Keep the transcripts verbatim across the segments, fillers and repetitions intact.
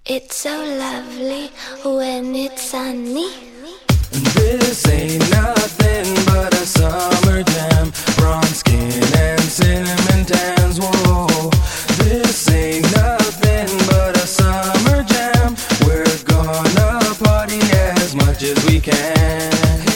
It's so lovely when it's sunny. This ain't nothing but a summer jam. Bronze skin and cinnamon tans. Whoa, this ain't nothing but a summer jam. We're gonna party as much as we can.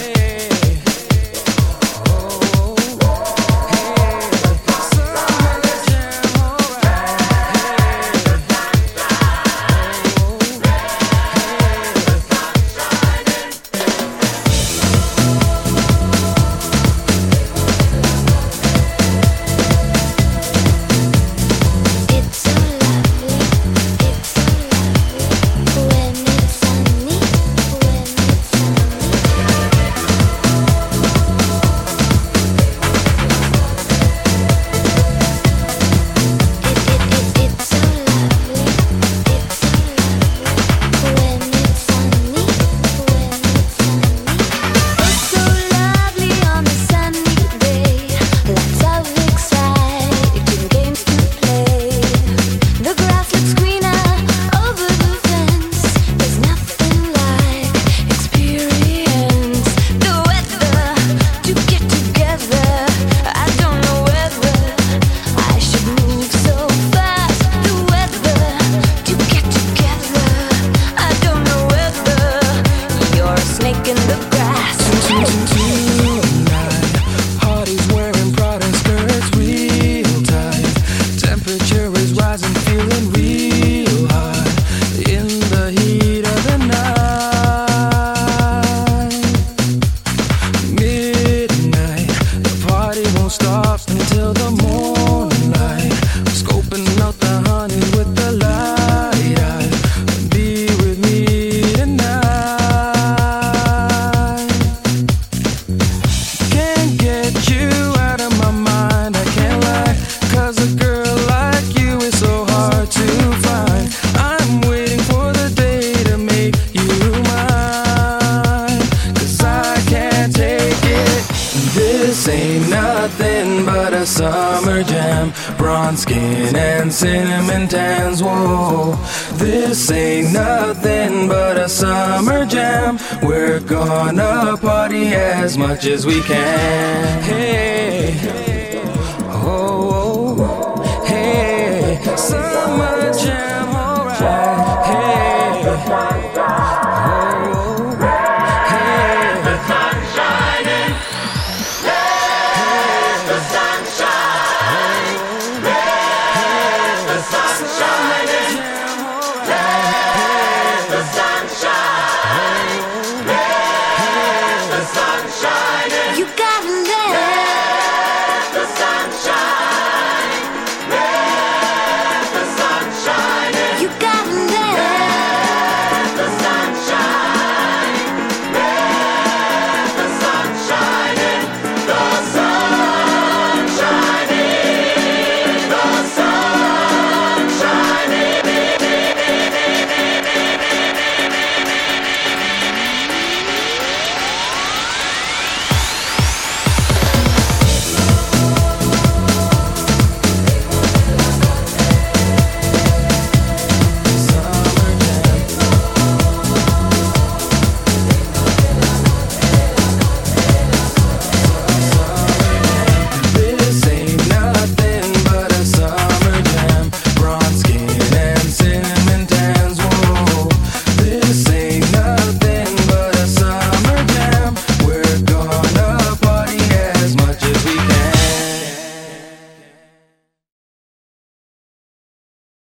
Stop until the morning light. I'm scoping out the honey with the light eye. Be with me tonight. Can't get you out of my mind, I can't lie. Cause a girl like you is so hard to find. I'm waiting for the day to make you mine. Cause I can't take it. This ain't nothing but a summer jam. Bronze skin and cinnamon tans. Whoa, this ain't nothing but a summer jam. We're gonna party as much as we can. Hey, oh, oh.